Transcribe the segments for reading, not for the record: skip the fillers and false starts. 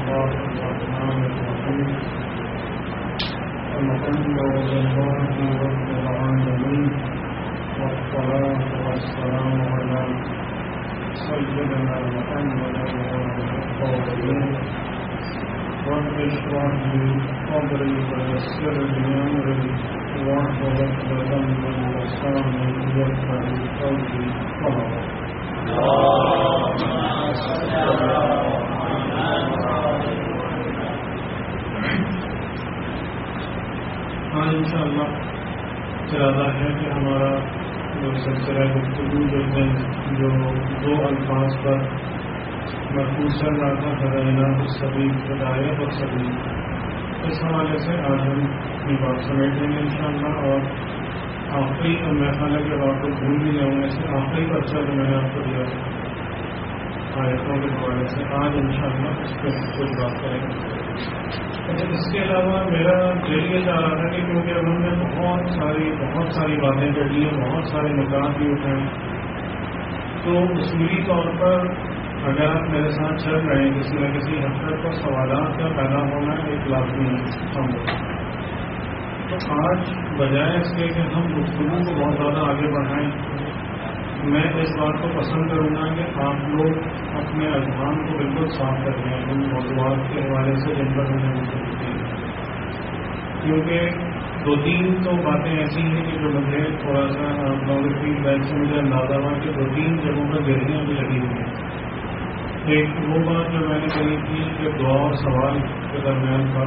الله الرحمن الرحيم الحمد لله رب العالمين والصلاة والسلام على سيدنا محمد الطاهرين رب اشرح لي صدري ويسر لي أمري واحلل عقدة من لساني يفقهوا قولي آج انشاءاللہ ارادہ ہے کہ ہمارا جو سلسلہ گفتگو جو دو الفاظ پر مرکوز چل رہا تھا خزائنہ السبیل ہدایت اور سبیل، اس حوالے سے آج ہم اپنی بات سمیٹ لیں گے انشاءاللہ. اور آخری میں خیال کہ آپ کو بھول بھی جاؤں گے سے آخری پرچہ جو میں نے آپ کو دیا آیتوں کے حوالے سے آج انشاءاللہ اس پہ کچھ بات کریں گے. اس کے علاوہ میرا دل یہ چاہ رہا تھا کہ کیونکہ اب ہم نے بہت ساری باتیں کر لی ہیں، بہت سارے نکات بھی اٹھائے، تو اصولی طور پر اگر آپ میرے ساتھ چل رہے ہیں کسی نہ کسی حد تک تو سوالات کا پیدا ہونا ایک لازمی ہے. تو آج بجائے اس کے کہ ہم گفتگو کو بہت زیادہ آگے بڑھائیں، میں اس بات کو پسند کروں گا کہ آپ لوگ اپنے اذہان کو بالکل صاف کر دیں ان موضوعات کے حوالے سے جن پر ہم نے گفتگو کی، کیونکہ دو تین تو باتیں ایسی ہیں کہ جو مجھے تھوڑا سا فیڈ بیک سے مجھے اندازہ ہوا کہ دو تین جگہوں پر گہریاں بھی لگی ہوئی ہیں. ایک وہ بات جو میں نے کہی تھی کہ دعا اور سوال کے درمیان تھا،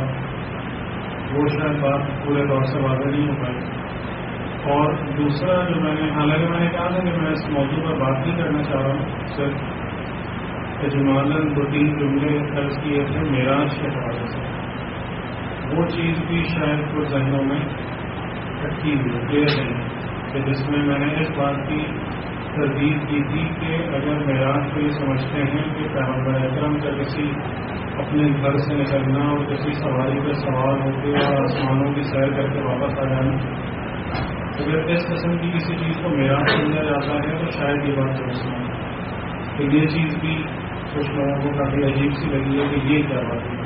وہ شاید بات پورے دور سے واضح نہیں ہو پائی. اور دوسرا جو میں نے حالانکہ میں نے کہا تھا کہ میں اس موضوع پر بات نہیں کرنا چاہ رہا ہوں، صرف اجمالاً دو تین جملے درج کیے تھے معراج کے حوالے سے، وہ چیز بھی شاید کچھ ذہنوں میں اٹکی ہوئی کلیئر نہیں کہ جس میں نے اس بات کی تردید کی تھی کہ اگر معراج کو یہ سمجھتے ہیں کہ پیغمبر اکرم کا کسی اپنے گھر سے نکلنا اور کسی سواری پہ سوار ہو کے اور آسمانوں کی سیر کر کے واپس آ جانا، اگر اس قسم کی کسی چیز کو معراج سمجھا جاتا ہے تو شاید یہ بات درست نہیں. تو یہ چیز بھی کچھ لوگوں کو کافی عجیب سی لگی ہے کہ یہ کیا بات ہے.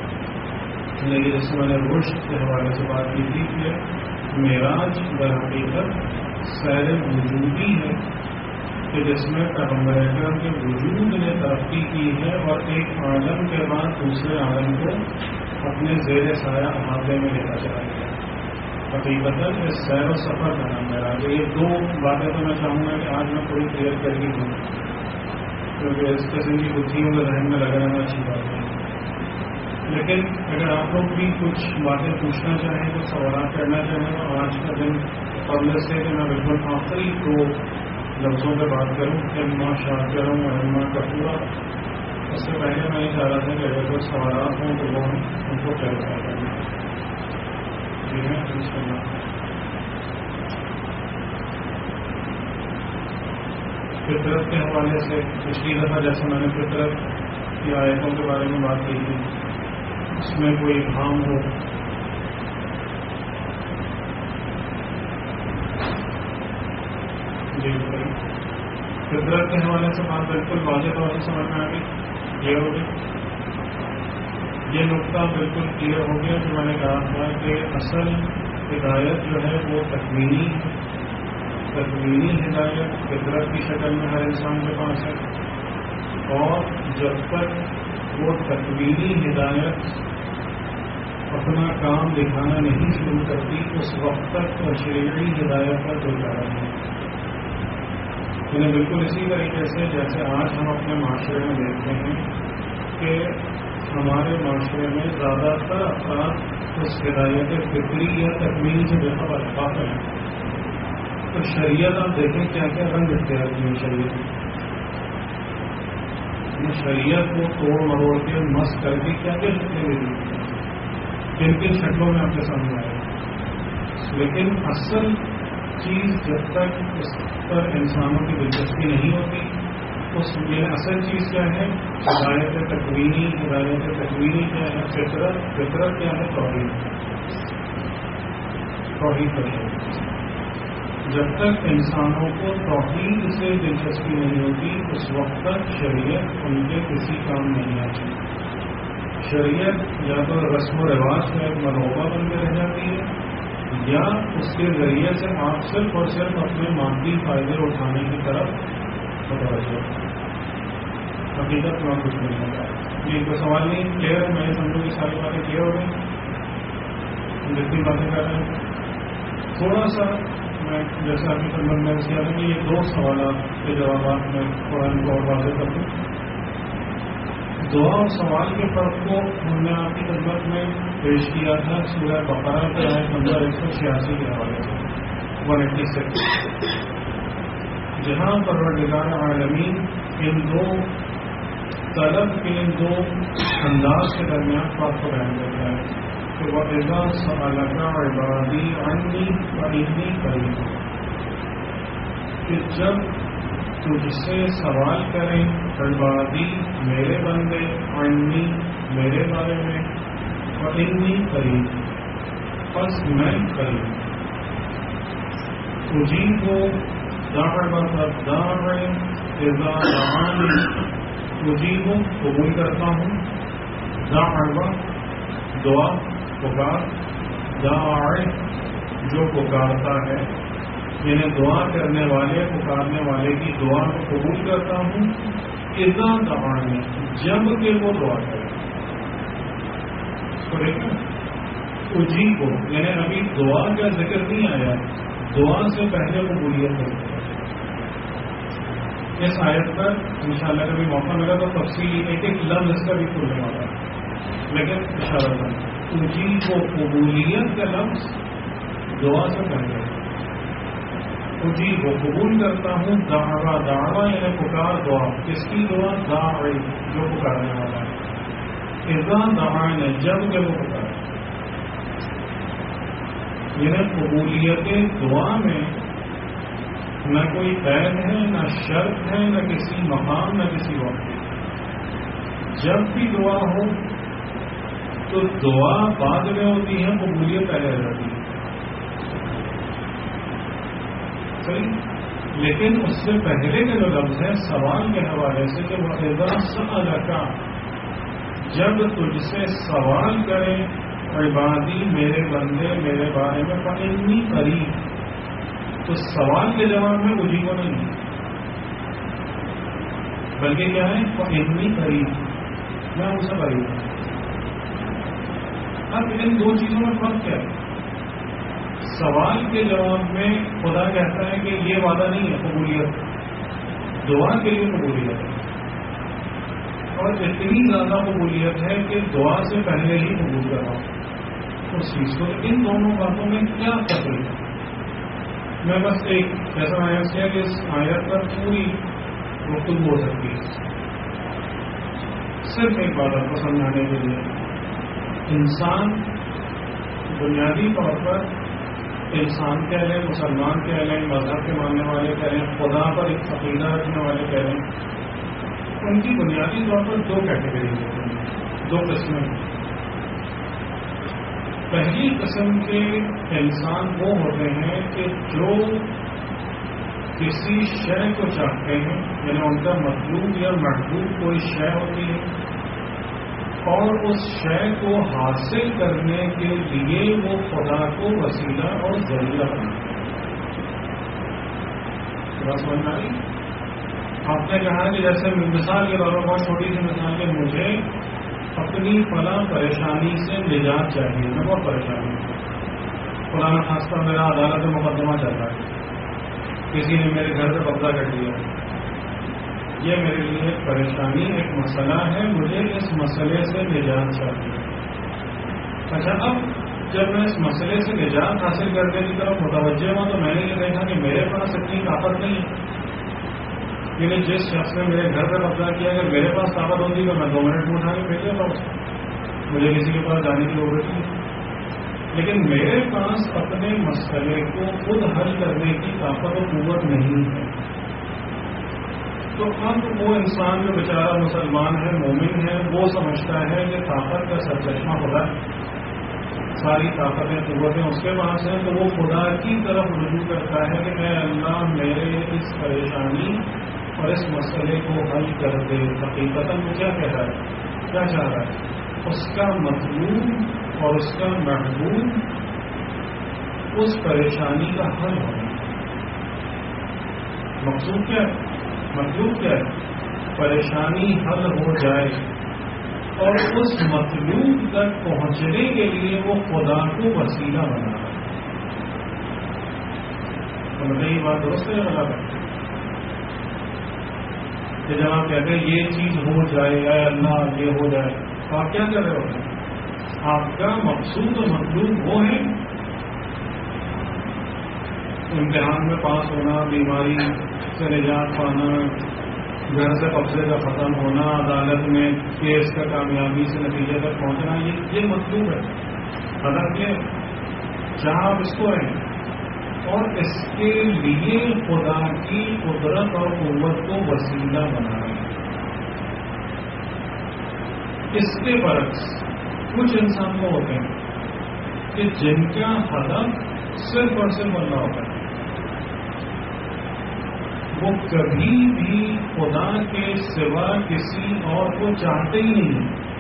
لیکن جس میں نے رشد کے حوالے سے بات کی تھی کہ معراج در حقیقت سیر وجودی ہے کہ جس میں پیغمبر اکرم کے وجود نے ترقی کی ہے اور ایک عالم کے بعد دوسرے عالم کو اپنے زیر سایہ احاطے میں لیتا چلا گیا. حقیقت اس سیر و سفر کا نام معراج ہے. یہ دو باتیں تو میں چاہوں گا کہ آج میں تھوڑی کلیئر کر کے دوں، کیونکہ اس قسم کی بتیوں کے ذہن میں لگا رہنا اچھی بات ہے. لیکن اگر آپ لوگ بھی کچھ باتیں پوچھنا چاہیں، کچھ سوالات کرنا چاہیں، تو آج کا دن قبل سے کہ میں بالکل آخری دو لفظوں پہ بات کروں کہ علما شاکروں اور علما کپورا، اس سے پہلے میں یہ چاہ رہا تھا کہ اگر کوئی سوالات ہوں تو وہ ان کو کلیئر کریں. ٹھیک ہے انشاءاللہ. فطرت کے حوالے سے پچھلی دفعہ جیسے میں نے فطرت کی آیتوں کے بارے میں بات کی تھی، اس میں کوئی ابہام ہو جی فطرت کے حوالے سے بات بالکل واضح طور سے سمجھ میں آ گئی، کلیئر ہو گئی. یہ نقطہ بالکل کلیئر ہو گیا جو میں نے کہا تھا کہ اصل ہدایت جو ہے وہ تکوینی ہدایت فطرت کی شکل میں ہر انسان کے پاس ہے، اور جب تک وہ تکوینی ہدایت اپنا کام دکھانا نہیں شروع کرتی اس وقت تک تشریعی ہدایت کا کوئی چارہ نہیں. بالکل اسی طریقے سے جیسے آج ہم اپنے معاشرے میں دیکھتے ہیں کہ ہمارے معاشرے میں زیادہ تر افراد اس ہدایت فطری یا تکوینی سے بے خبر قافل ہیں. تو شریعت آپ دیکھیں کیا کیا رنگ اختیار کی شریعت شریعت کو توڑ مروڑ کے مس کر کے کیا کیا شکلیں دی، کن کن شکلوں میں آپ کے سامنے آئے. لیکن اصل چیز جب تک اس پر انسانوں کی دلچسپی نہیں ہوتی، اس میں اصل چیز کیا ہے؟ ہدایت تکوینی کیا ہے؟ فطرت کیا ہے؟ توحید پر. جب تک انسانوں کو توحید سے دلچسپی نہیں ہوتی اس وقت تک شریعت ان کے کسی کام نہیں آتی. شریعت یا تو رسم و رواج کا ایک منوبہ بن کے رہ جاتی ہے، یا اس کے ذریعے سے آپ صرف اور صرف اپنے مادی فائدے اٹھانے کی طرف متوجہ حقیقت میں کچھ نہیں ہوتا ہے۔ یہ کوئی سوال نہیں کلیئر ہے، میں سمجھوں کہ ساری باتیں کلیئر ہو گئی، جتنی باتیں کر رہے ہیں تھوڑا سا میں جیسے آپ کی خدمت میں کیا ہے کہ یہ دو سوالات کے جوابات میں تھوڑا ان کو اور واضح کر دوں۔ دعا اور سوال کے فرق کو ہم نے آپ کی خدمت میں پیش کیا تھا سورہ بقرہ کے آیت نمبر 186 کے حوالے سے 186، جہاں پروردگار عالمین ان دو طلب کے ان دو انداز کے درمیان فرق کو بیان کرتا ہے کہ وَإِذَا سَأَلَكَ عِبَادِي عَنِّي فَإِنِّي قَرِيبٌ، کہ جب تجھ سے سوال کریں عبادی میرے بندے، عنی میرے بارے میں، فإنی قریب پس میں قریب، اجیب دعوت الداع اذا دعانی، اجیب قبول کرتا ہوں، دعوت دعا پکار، داع جو پکارتا ہے، یعنی دعا کرنے والے پکارنے والے کی دعا کو قبول کرتا ہوں، اذا دعانی جب کہ وہ دعا کرے، اجیب کو یعنی ابھی دعا کا ذکر نہیں آیا، دعا سے پہلے قبولیت ہوتی ہے۔ اس آیت پر انشاءاللہ کبھی موقع ملا تو تفصیلی ایک ایک لفظ اس کا بھی کھلنے والا ہے، لیکن اشارہ اجیب کو قبولیت کا لفظ دعا سے پہلے، اجیب کو قبول کرتا ہوں، دعویٰ دعویٰ یعنی پکار دعا، کس کی دعا؟ داعی جو پکارنے والا ہے، اذا دعانا جب کہ وہ پکارے، یعنی قبولیت دعا میں نہ کوئی قید ہے، نہ شرط ہے، نہ کسی مقام، نہ کسی وقت۔ جب بھی دعا ہو تو دعا بعد میں ہوتی ہے، قبولیت پہلے ہو جاتی ہے، صحیح؟ لیکن اس سے پہلے کے جو لفظ ہے سوال کے حوالے سے کہ وَإِذَا سَأَلَكَ جب تجھ سے سوال کریں عبادی میرے بندے میرے بارے میں، فإنی قریب تو سوال کے جواب میں اجیب نہیں ہے، بلکہ کیا ہے؟ فإنی قریب میں ان سے قریب ہوں۔ اب ان دو چیزوں میں فرق کیا ہے؟ سوال کے جواب میں خدا کہتا ہے کہ یہ وعدہ نہیں ہے قبولیت، دعا کے لیے قبولیت ہے، اور اتنی زیادہ قبولیت ہے کہ دعا سے پہلے ہی قبول کر رہا ہوں اس چیز کو۔ ان دونوں باتوں میں کیا فرق ہے؟ میں بس ایک ایسا آیت کیا کہ اس آیت پر پوری گفتگو ہو سکتی ہے، صرف ایک بات آپ کو سمجھانے کے لیے۔ انسان بنیادی طور پر انسان کہہ لیں، مسلمان کہہ لیں، مذہب کے ماننے والے کہہ لیں، خدا پر ایک عقیدہ رکھنے والے کہہ لیں، ان کی بنیادی طور پر دو کیٹیگریز ہوتی ہیں، دو قسمیں ہیں۔ پہلی قسم کے انسان وہ ہوتے ہیں کہ جو کسی شے کو چاہتے ہیں، یعنی ان کا مطلوب یا محبوب کوئی شے ہوتی ہے، اور اس شے کو حاصل کرنے کے لیے وہ خدا کو وسیلہ اور ذریعہ بناتے ہیں۔ بات سمجھ آئی؟ آپ نے کہا کہ جیسے مثال کے طور پر بہت چھوٹی سی مثال کہ مجھے اپنی فلاں پریشانی سے نجات چاہیے، میں بہت پریشان ہوں، خدا نہ خاصہ میرا عدالت میں مقدمہ چل رہا ہے، کسی نے میرے گھر پہ قبضہ کر لیا، یہ میرے لیے ایک پریشانی، ایک مسئلہ ہے، مجھے اس مسئلے سے نجات چاہیے۔ اچھا، اب جب میں اس مسئلے سے نجات حاصل کرنے کی طرف متوجہ ہوں تو میں نے یہ دیکھا کہ میرے پاس اتنی طاقت نہیں ہے، یعنی جس شخص نے میرے گھر پہ قبضہ کیا، اگر میرے پاس طاقت ہوتی تو میں 2 منٹ میں اٹھا کے پھینک دیتا ہوں، مجھے کسی کے پاس جانے کی ضرورت نہیں، لیکن میرے پاس اپنے مسئلے کو خود حل کرنے کی طاقت و قوت نہیں ہے۔ تو اب وہ انسان جو بیچارہ مسلمان ہے، مومن ہے، وہ سمجھتا ہے کہ طاقت کا سرچشمہ خدا ہے، ساری طاقتیں قوتیں اس کے پاس ہیں، تو وہ خدا کی طرف رجوع کرتا ہے کہ اے اللہ میرے اس پریشانی اور اس مسئلے کو حل کر دے۔ حقیقتاً وہ کیا کہہ رہا ہے، کیا چاہ رہا ہے؟ اس کا مطلوب اور اس کا محبوب اس پریشانی کا حل ہونا. مقصود کیا ہے؟ مطلوب کیا ہے؟ پریشانی حل ہو جائے اور اس مطلوب تک پہنچنے کے لیے وہ خدا کو وسیلہ بنا رہا ہے. تو یہ بات درست ہے غلط ہے کہ جب آپ کہتے ہیں یہ چیز ہو جائے اے اللہ یہ ہو جائے تو آپ کیا کر رہے ہو؟ آپ کا مقصود و مطلوب وہ ہے امتحان میں پاس ہونا، بیماری سے نجات پانا، گھر سے قبضے کا ختم ہونا، عدالت میں کیس کا کامیابی سے نتیجے تک پہنچنا، یہ مطلوب ہے. حالانکہ جہاں آپ اس کو رہیں اور اس کے لیے خدا کی قدرت اور قوت کو وسیلہ بنا رہے ہیں. اس کے برعکس کچھ انسان کو ہوتے ہیں کہ جن کا ہدف صرف اور صرف اللہ ہوتا ہے. وہ کبھی بھی خدا کے سوا کسی اور کو چاہتے ہی نہیں.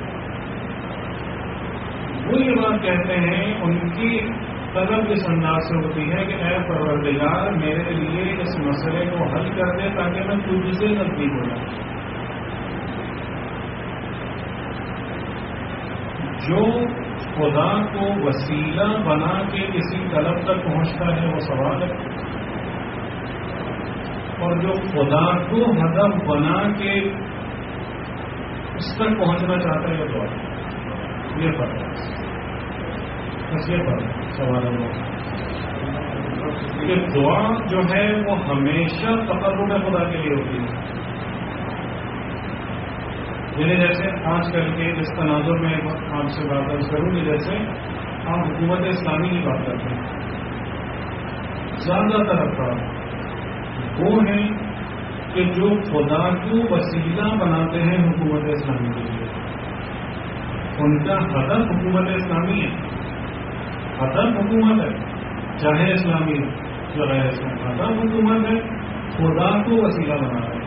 وہ یہ بات کہتے ہیں، ان کی طلب اس انداز سے ہوتی ہے کہ اے پروردگار میرے لیے اس مسئلے کو حل کر دے تاکہ میں تجھ سے نزدیک ہو جاؤں. جو خدا کو وسیلہ بنا کے کسی طلب تک پہنچتا ہے وہ سوال ہے، اور جو خدا کو ہدف بنا کے اس تک پہنچنا چاہتا ہے وہ دعا. یہ فرق ہے، بس یہ فرق ہے. سوال ہے کہ دعا جو ہے وہ ہمیشہ تقرب خدا کے لیے ہوتی ہے. یعنی جیسے آج کل کے اس تناظر میں آپ سے بات کروں گی، جیسے آپ حکومت اسلامی کی بات کرتے ہیں، زیادہ تر افراد وہ ہیں کہ جو خدا کو وسیلہ بناتے ہیں حکومت اسلامی کے لیے. ان کا ہدف حکومت اسلامی ہے، ہدف حکومت ہے، چاہے اسلامی ہو یا غیر اسلامی، ہدف حکومت ہے، خدا کو وسیلہ بنا رہے ہیں.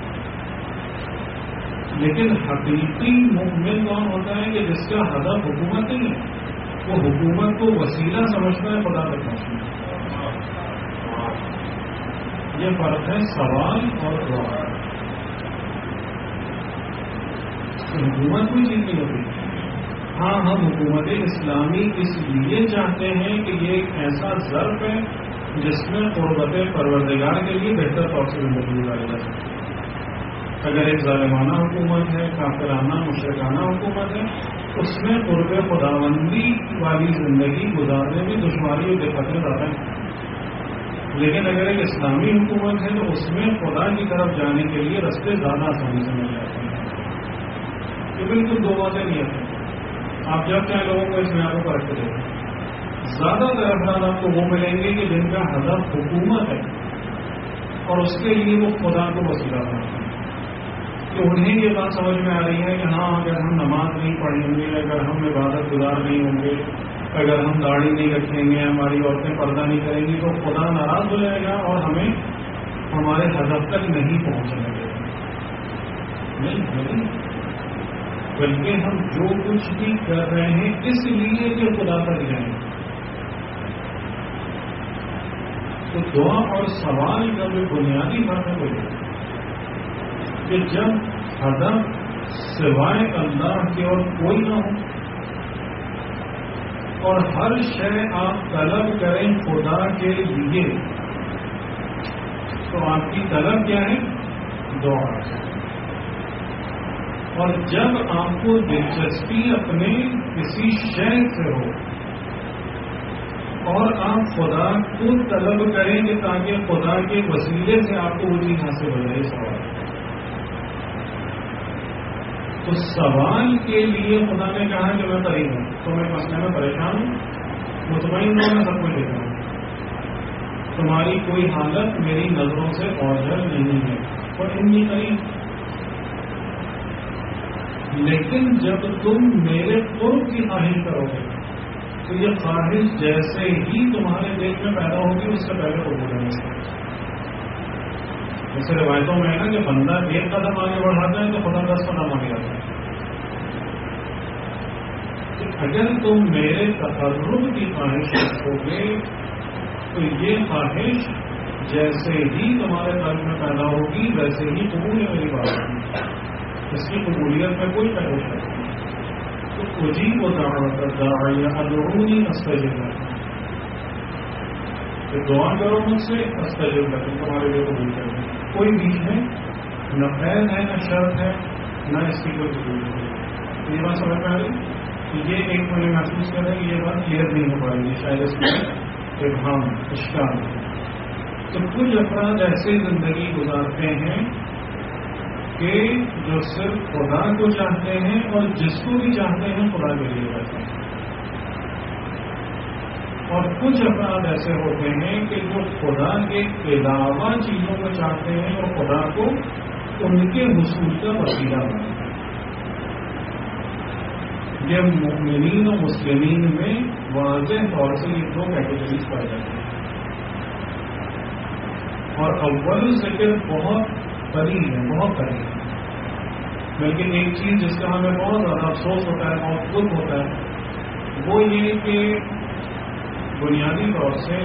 لیکن حقیقی مومن کون ہوتا ہے کہ جس کا ہدف حکومت نہیں ہے، وہ حکومت کو وسیلہ سمجھتا ہے خدا تک پہنچنے. یہ فرق ہے سوال اور دعا. حکومت کوئی چیز نہیں ہوتی. ہاں ہم حکومت اسلامی اس لیے چاہتے ہیں کہ یہ ایک ایسا ظرف ہے جس میں قربت پروردگار کے لیے بہتر طور سے زندگی گزاری جا سکتی ہے. اگر ایک ظالمانہ حکومت ہے، کافرانہ مشرکانہ حکومت ہے، اس میں قرب خداوندی والی زندگی گزارنے میں دشواری اور دقتیں زیادہ ہیں. لیکن اگر ایک اسلامی حکومت ہے تو اس میں خدا کی طرف جانے کے لیے رستے زیادہ آسانی سے مل جاتے ہیں. یہ بالکل دو باتیں نہیں آتی. آپ جب چاہیں لوگوں کو اس میں آپ کو پرکھ دیں، زیادہ تر افراد آپ کو وہ ملیں گے کہ جن کا ہدف حکومت ہے اور اس کے لیے وہ خدا کو وسیلہ بناتے ہیں. کہ انہیں یہ بات سمجھ میں آ رہی ہے کہ ہاں اگر ہم نماز نہیں پڑھیں گے، اگر ہم عبادت گزار نہیں ہوں گے، اگر ہم داڑھی نہیں رکھیں گے، ہماری عورتیں پردہ نہیں کریں گی تو خدا ناراض ہو جائے گا اور ہمیں ہمارے ہدف تک نہیں پہنچنے دے گا. نہیں، بلکہ ہم جو کچھ بھی کر رہے ہیں اس لیے کہ خدا تک جائیں. تو دعا اور سوال کا جو بنیادی فرق ہے کہ جب ہدف سوائے اللہ کے اور کوئی نہ ہو اور ہر شے آپ طلب کریں خدا کے لیے، تو آپ کی طلب کیا ہے؟ دعا. اور جب آپ کو دلچسپی اپنے کسی شے سے ہو اور آپ خدا کو طلب کریں گے تاکہ خدا کے وسیلے سے آپ کو وہ چیز حاصل ہو جائے. سوال تو سوال کے لیے خدا نے کہا کہ میں قریب ہوں، تو میں مسئلے میں پریشان ہوں، مطمئن ہوں، میں سب کچھ دیکھا ہوں، تمہاری کوئی حالت میری نظروں سے اوجھل نہیں ہے اور اتنی قریب. لیکن جب تم میرے قرب کی خواہش کرو گے تو یہ خواہش جیسے ہی تمہارے دل میں پیدا ہوگی اس سے پہلے قبول ہونے سے. جیسے روایتوں میں ہے نا کہ بندہ ایک قدم آگے بڑھاتا ہے تو خدا 10 قدم آگے آتا ہے. اگر تم میرے تقرب کی خواہش رکھو گے تو یہ خواہش جیسے ہی تمہارے قلب میں پیدا ہوگی ویسے ہی قبول ہے میری بات ہوگی. اس کی قبولیت میں کوئی خواہش نہیں. تو اجیب و دعوت الداعی ادعونی استجب لکم. کہ دعا کرو مجھ سے استجب لکم، تمہارے لیے قبول کر دیں. کوئی بیچ میں نہ خیر ہے نہ شرط ہے نہ اس کی کوئی ضرورت ہے. یہ بات سمجھ میں آ رہی کہ یہ ایک مجھے محسوس کر رہے ہیں کہ یہ بات کلیئر نہیں ہو پائے گی شاید اس میں ابہام اشکال. تو کچھ افراد ایسے زندگی گزارتے ہیں کہ جو صرف خدا کو چاہتے ہیں اور جس کو بھی چاہتے ہیں خدا کے لیے کرتے ہیں. اور کچھ افراد ایسے ہوتے ہیں کہ جو خدا کے علاوہ چیزوں کو چاہتے ہیں اور خدا کو ان کے حصول کا وسیلہ بناتے ہیں. یہ مومنین و مسلمین میں واضح طور سے یہ دو کیٹیگریز پائی جاتی ہیں. اور اول ذکر بہت قریب ہے، بہت قریب ہے. بلکہ ایک چیز جس کا ہمیں بہت زیادہ افسوس ہوتا ہے، بہت دکھ ہوتا ہے، وہ یہ کہ بنیادی طور سے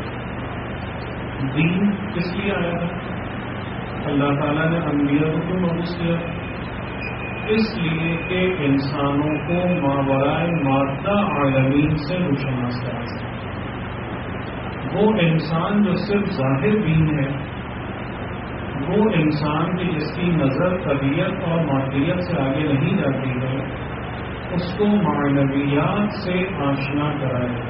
دین کس لیے آیا تھا؟ اللہ تعالیٰ نے انبیاء کو کیوں مبعوث کیا؟ اس لیے کہ انسانوں کو ماورائے مادہ عالمین سے روشناس کرا سکے. وہ انسان جو صرف ظاہر دین ہے، وہ انسان کی جس کی نظر طبیعت اور مادیت سے آگے نہیں جاتی ہے، اس کو معنویات سے آشنا کرائے.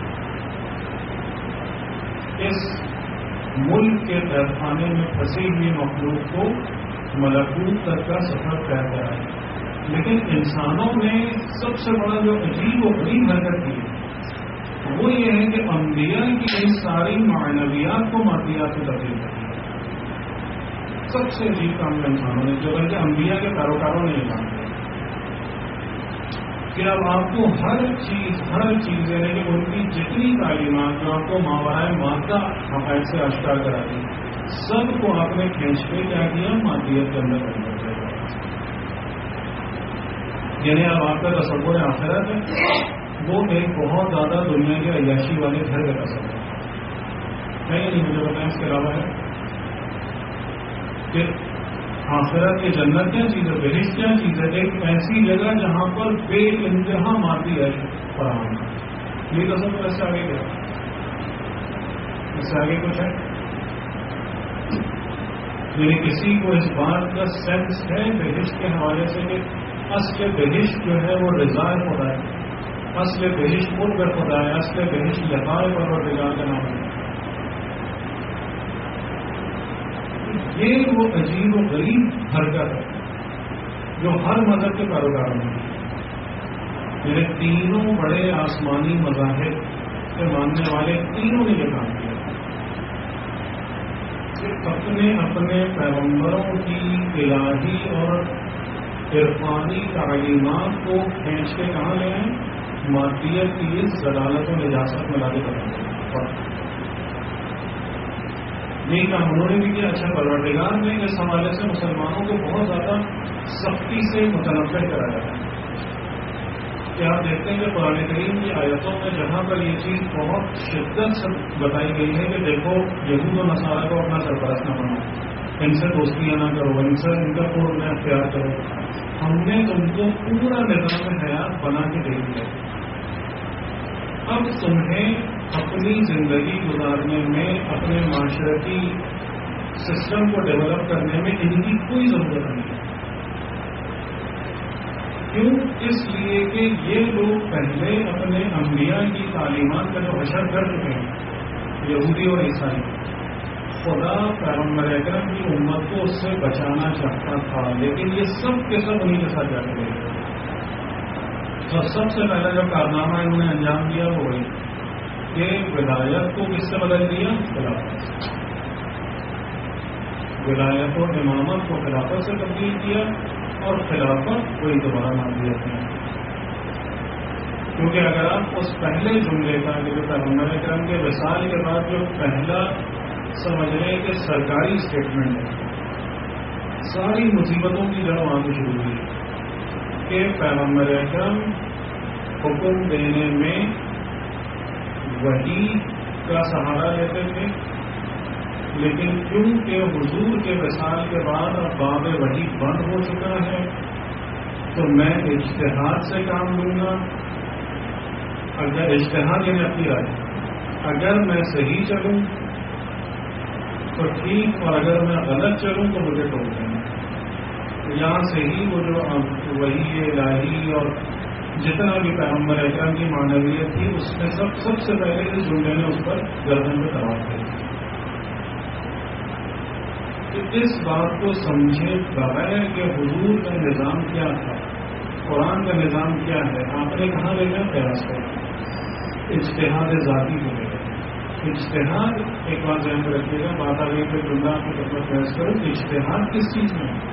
اس ملک کے پیخانے میں پھنسی ہوئی مخلوق کو ملکوت تک کا سفر طے کرائے. لیکن انسانوں نے سب سے بڑا جو عجیب و غریب حرکت کی وہ یہ ہے کہ انبیاء کی ان ساری معنویات کو مادیات میں تبدیل کر دیا. سب سے عجیب کام انسانوں نے، جو بلکہ انبیاء کے پیروکاروں نے یہ کام کیا کہ اب آپ کو ہر چیز یعنی کہ ان کی جتنی تعلیمات جو آپ کو ماورائے مادہ حقائق سے آشکار کراتی سب کو آپ نے کھینچ کے کیا کیا؟ مادیت کے اندر کنورٹ کر دیا. یعنی اب آپ کا تصور آخرت ہے وہ ایک بہت زیادہ دنیا کے عیاشی والے گھر کا تصور ہے. نہیں مجھے بتائیں اس کے علاوہ ہے کہ آخرت کی جنت کیا چیز ہے، بہشت کیا چیز ہے؟ ایک ایسی جگہ جہاں پر بے انتہا مادی عیش فراہم ہے. یہ تصور ایسے آگے کیا؟ اس سے آگے کچھ ہے؟ یعنی کسی کو اس بات کا سینس ہے بہشت کے حوالے سے کہ اصل بہشت جو ہے وہ رضا خدا ہے، اصل بہشت قرب خدا ہے، اصل بہشت لقائے پروردگار کا نام ہے. یہ وہ عجیب و غریب حرکت ہے جو ہر مذہب کے پیروکار میں میرے تینوں بڑے آسمانی مذاہب کے ماننے والے تینوں نے یہ کام کیا کہ اپنے اپنے پیغمبروں کی الہی اور عرفانی تعلیمات کو کھینچ کے کہاں لے آئیں؟ مادیت کی اس ضلالت و نجاست میں لاگو کریں. یہی کام انہوں نے بھی کیا. اچھا پروردگار نے اس حوالے سے مسلمانوں کو بہت زیادہ سختی سے متنفع کرایا ہے کہ آپ دیکھتے ہیں کہ قرآن کریم کی آیتوں میں جہاں پر یہ چیز بہت شدت سے بتائی گئی ہے کہ دیکھو یہود و نصارہ کو اپنا سرپرست نہ بناؤ، ان سے دوستیاں نہ کرو، ان سے ان کا قرب میں اختیار کرو. ہم نے تم کو پورا نظام حیات بنا کے دے دیا. اب تمہیں اپنی زندگی گزارنے میں اپنے معاشرتی سسٹم کو ڈیولپ کرنے میں ان کی کوئی ضرورت نہیں ہے. کیوں؟ اس لیے کہ یہ لوگ پہلے اپنے انبیاء کی تعلیمات کا جو حشر کر چکے ہیں، یہودی اور عیسائی. خدا پیغمبر اکرم کی امت کو اس سے بچانا چاہتا تھا، لیکن یہ سب کے سب انہیں کے ساتھ جا کے گئے. اور سب سے پہلا جو کارنامہ انہوں نے انجام دیا وہ وہی کہ ولایت کو کس سے بدل دیا؟ خلافت. ولایت و امامت کو خلافت سے تبدیل کیا اور خلافت وہی دوبارہ مان دیا ہے. کیونکہ اگر آپ اس پہلے جملے کا جو پیغمبر اکرم کے وصال کے بعد جو پہلا سمجھ رہے کہ سرکاری اسٹیٹمنٹ ہے، ساری مصیبتوں کی جڑ وہاں سے شروع ہوئی کہ پیغمبر اکرم حکم دینے میں وحی کا سہارا لیتے تھے، لیکن کیونکہ حضور کے وصال کے بعد اب باب وحی بند ہو چکا ہے تو میں اجتہاد سے کام لوں گا. اگر اجتہاد یعنی اپنی رائے، اگر میں صحیح چلوں تو ٹھیک، اور اگر میں غلط چلوں تو مجھے ٹوک دیں. یہاں سے ہی وہ جو وحی الہی اور جتنا بھی پیغمبر اکرم کی معنویت تھی اس میں سب سے پہلے اس جملے نے اس پر گردن میں تباہ کری. اس بات کو سمجھے بغیر کہ حضور کا نظام کیا تھا، قرآن کا نظام کیا ہے، آپ نے کہاں لے گیا؟ قیاس کر اجتہاد ذاتی کو لے گا. اجتہاد ایک بات ذہن میں رکھیے گا، بات آ گئی کہ جملہ کی طرف فیصلہ کروں کہ اجتہاد کس چیز میں ہے.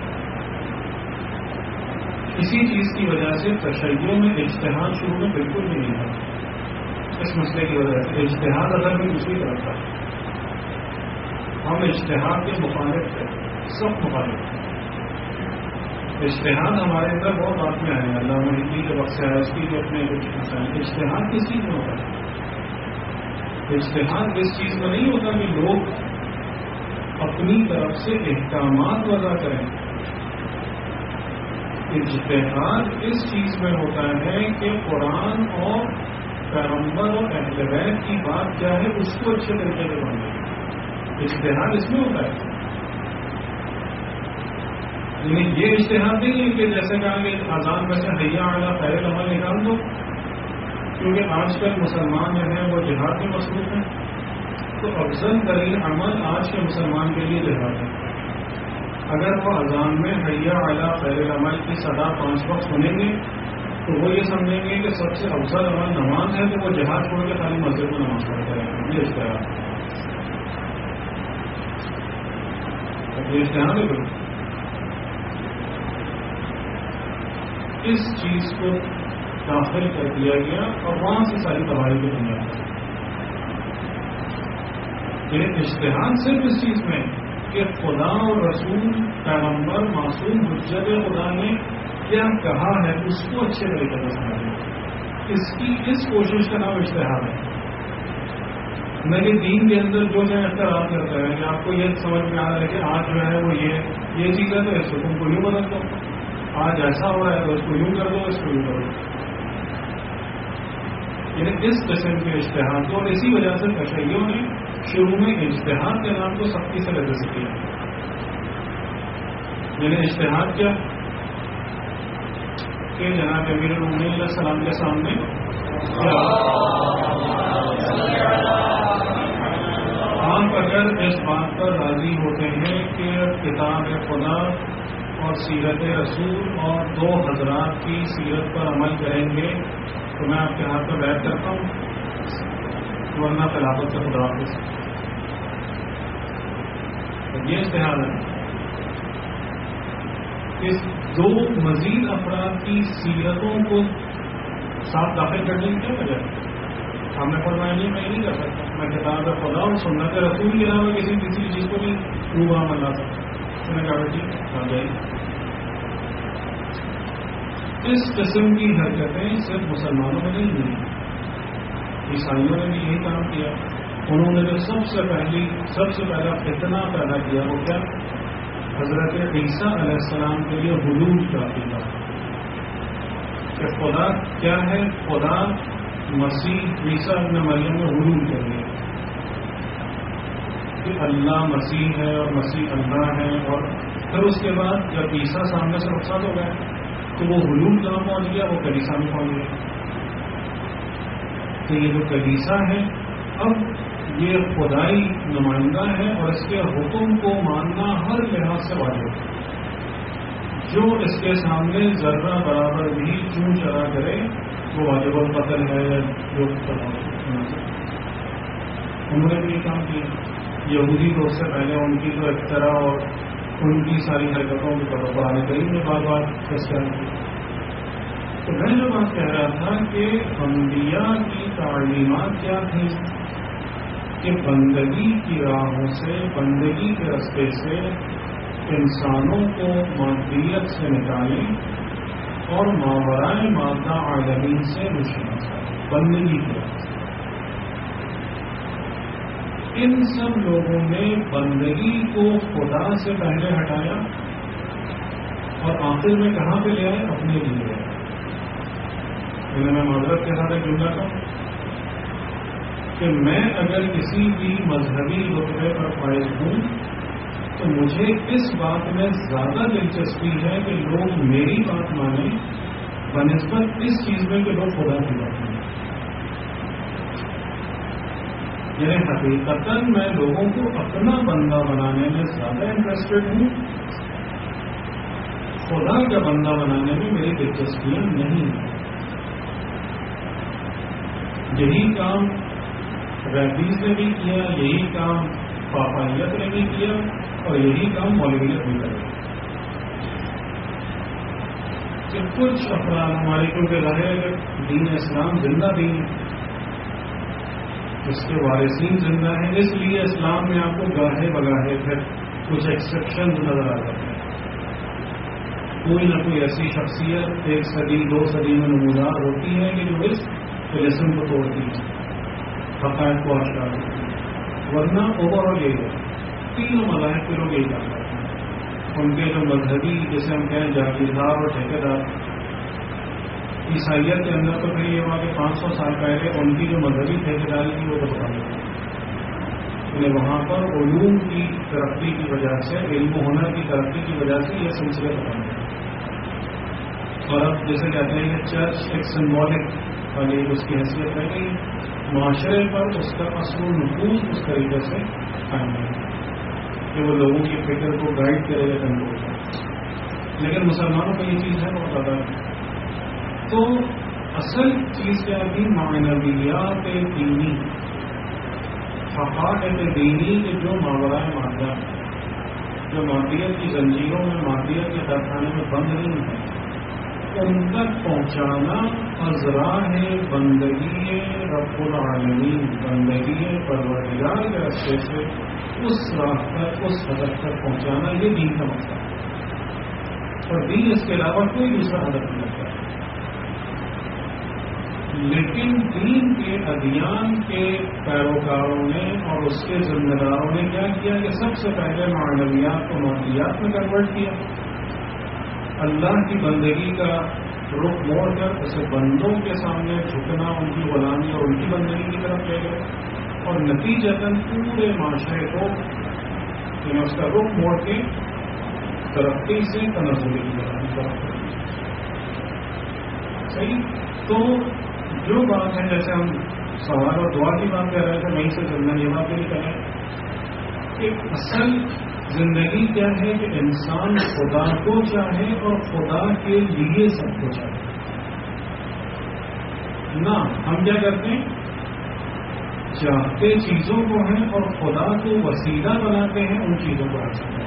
کسی چیز کی وجہ سے تشیع میں اجتہاد شروع میں بالکل بھی نہیں تھا. اس مسئلے کی وجہ سے اجتہاد اگر بھی دوسری طرف تھا. ہم اجتہاد کے مخالف تھے، سب مخالف تھے. اجتہاد ہمارے اندر بہت بات میں آئے ہیں، اللہ مہدی کے وقت سے ہے، اس کی جو اپنے کچھ مسائل. اجتہاد کس چیز میں ہوتا ہے؟ اجتہاد اس چیز میں نہیں ہوتا کہ لوگ اپنی طرف سے احکامات وضع کریں. اجتہاد اس چیز میں ہوتا ہے کہ قرآن اور پیغمبر اور اہل بیت کی بات کیا ہے اس کو اچھے طریقے سے مانیں. اجتہاد اس میں ہوتا ہے. یعنی یہ اجتہاد نہیں ہے کہ جیسے کہا کہ اذان میں سے حیا علی خیر العمل نکال دو، کیونکہ آج کل مسلمان جو ہیں وہ جہاد میں مصروف ہیں، تو افضل ترین عمل آج کے مسلمان کے لیے جہاد ہے. اگر وہ اذان میں حیا علی خیر العمل کی صدا 5 وقت سنیں گے تو وہ یہ سمجھیں گے کہ سب سے افضل عمل نماز ہے، تو وہ جہاد چھوڑ کے خالی مسجد میں نماز پڑھتے رہیں گے. یہ اجتہاد ہے. یہ اجتہاد ہے. اس چیز کو داخل کر دیا گیا اور وہاں سے ساری تباہی کی بنیاد. یہ اجتہاد صرف اس چیز میں کہ خدا اور رسول پیغمبر معصوم حجت خدا نے کیا کہا ہے اس کو اچھے طریقے سے سمجھیں. اس کوشش کا نام اجتہاد ہے. میرے دین کے اندر جو میں اختلاف کرتا ہے کہ آپ کو یہ سمجھ میں آ رہا ہے کہ آج جو ہے وہ یہ چیز ہے تو اس کو تم کو یوں بدل دو، آج ایسا ہو رہا ہے تو اس کو یوں کر دو، اس کو یوں کر دو. یعنی اس قسم کے اجتہاد کو، اور اسی وجہ سے تشیعوں نے شروع میں اجتہاد کے نام کو سختی سے ریزسٹ کیا. یعنی اجتہاد کیا کہ جناب امیر المومنین علیہ السلام کے سامنے آپ اگر اس بات پر راضی ہوتے ہیں کہ کتاب خدا اور سیرت رسول اور 2 حضرات کی سیرت پر عمل کریں گے تو میں آپ کے ہاتھ میں بیعت کرتا ہوں، ورنہ خلافت سے خدا حافظ. یہ اجتہاد ہے. اس 2 مزید افراد کی سیرتوں کو ساتھ داخل کرنے کی کیا وجہ ہے؟ ہم نے فرمایا نہیں، میں نہیں کر سکتا. میں کتاب خدا اور سنت رسول کے علاوہ کسی چیز کو نہیں روبہ ملا سکتا. میں نے کہا ٹھیک آ جائیے. اس قسم کی حرکتیں صرف مسلمانوں میں نہیں ہوئی، عیسائیوں نے بھی یہی کام کیا. انہوں نے جو سب سے پہلا فتنہ پیدا کیا وہ کیا؟ حضرت عیسیٰ علیہ السلام کے لیے حلول کا عقیدہ کہ خدا کیا ہے. خدا مسیح عیسیٰ ابن مریم میں حلول کر دیا کہ اللہ مسیح ہے اور مسیح اللہ ہے. اور پھر اس کے بعد جب عیسیٰ سامنے سے رخصت ہو گئے تو وہ حلول کہاں پہنچ گیا؟ وہ کلیسا میں پہنچ گیا. تو یہ جو کلیسا ہے اب یہ خدائی نمائندہ ہے اور اس کے حکم کو ماننا ہر لحاظ سے واجب ہے. جو اس کے سامنے ذرہ برابر بھی چون چرا کرے وہ واجب القتل ہے. جو انہوں نے بھی یہ کام کیا. یہودی تو اس سے پہلے ان کی جو اختراع اور ان کی ساری حرکتوں کی قرآن کریم نے بار بار فیصلہ کیا. تو میں جو بات کہہ رہا تھا کہ انبیاء کی تعلیمات کیا تھی کہ بندگی کی راہوں سے، بندگی کے رستے سے انسانوں کو مادیت سے نکالیں اور ماورائے مادہ عالمین سے مشناسا بندگی کیا. ان سب لوگوں نے بندگی کو خدا سے پہلے ہٹایا اور آخر میں کہاں پہ لے آئے؟ اپنے لیے. میں معذرت کے ساتھ ایک جملہ کہوں کہ میں اگر کسی بھی مذہبی رتبے پر فائز ہوں تو مجھے اس بات میں زیادہ دلچسپی ہے کہ لوگ میری بات مانیں بنسبت اس چیز میں کہ لوگ خدا کی بات مانیں. یعنی حقیقتاً میں لوگوں کو اپنا بندہ بنانے میں زیادہ انٹرسٹڈ ہوں، خدا کا بندہ بنانے میں میری دلچسپیاں نہیں ہیں. یہی کام ریبیز نے بھی کیا، یہی کام پاپائیت نے بھی کیا اور یہی کام مولویت بھی کرے. کہ کچھ افراد ہمارے کیونکہ رہے دین اسلام زندہ دین، اس کے وارثین زندہ ہیں، اس لیے اسلام میں آپ کو گاہے بگاہے پھر کچھ ایکسیپشن نظر آ جاتے ہیں. کوئی نہ کوئی ایسی شخصیت 1 صدی 2 صدی میں نمودار ہوتی ہے کہ جو اس طلسم کو توڑتی ہے، حقائق کو آشکار کرتی ہے. ورنہ اوور آل یہی ہے، تینوں مذاہب کے لوگ یہی کام کرتے ہیں. ان کے جو مذہبی جیسے ہم کہیں جاگیردار اور ٹھیکیدار، عیسائیت کے اندر تو پھر یہ ہوا کہ 500 سال پہلے ان کی جو مذہبی ٹھیکیداری تھی وہ تو پتا نہیں. انہیں وہاں پر علوم کی ترقی کی وجہ سے، علم و ہنر کی ترقی کی وجہ سے یہ سلسلے پتا نہیں. اور اب جیسے کہتے ہیں کہ چرچ ایک سمبولک والی اس کی حیثیت ہے کہ معاشرے پر اس کا اثر و نفوذ اس طریقے سے قائم ہے کہ وہ لوگوں کی فکر کو گائیڈ کرے گا، کنٹرول کرے. لیکن مسلمانوں کا یہ چیز ہے بہت زیادہ. تو اصل چیز کیا تھی؟ معنویات دینی، حقائق دینی کے جو ماورائے مادہ، جو مادیت کی زنجیروں میں، مادیت کے کارخانے میں بند نہیں ہے، ان تک پہنچانا ازراہ بندگی رب العالمین، بندگی پروردگار کے راستے سے اس راہ تک، اس ہدف تک پہنچانا، یہ دین کا مقصد ہے. اور دین اس کے علاوہ کوئی دوسرا ہدف نہیں ہوتا. لیکن دین کے ادیان کے پیروکاروں نے اور اس کے ذمہ داروں نے کیا کیا کہ سب سے پہلے معنویات کو مادیات میں کنورٹ کیا. اللہ کی بندگی کا رخ موڑ کر اسے بندوں کے سامنے جھکنا، ان کی غلامی اور ان کی بندگی کی طرف لے گئے. اور نتیجتاً پورے معاشرے کو یعنی اس کا رخ موڑ کے ترقی سے تنزلی کی طرف. صحیح. تو جو بات ہے، جیسے ہم سوال اور دعا کی بات کر رہے تھے، وہیں سے زندہ یہ بات بھی کریں کہ اصل زندگی کیا ہے کہ انسان خدا کو چاہے اور خدا کے لیے سب کو چاہے. نہ ہم کیا کرتے ہیں؟ چاہتے چیزوں کو ہیں اور خدا کو وسیلہ بناتے ہیں ان چیزوں کو حاصل کرنے.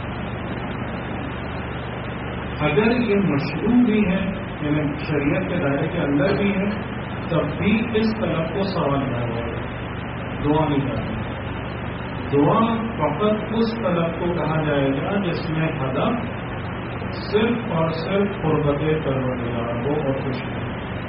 اگر یہ مشروع بھی ہے، یعنی شریعت کے دائرے کے اندر بھی ہے، تب بھی اس طلب کو سوال نہ ہوا، دعا نہیں کرنا. دعا فقط اس طلب کو کہا جائے گا جس میں ہدف صرف اور صرف قربت پروردگار ہو اور خوشی ہو.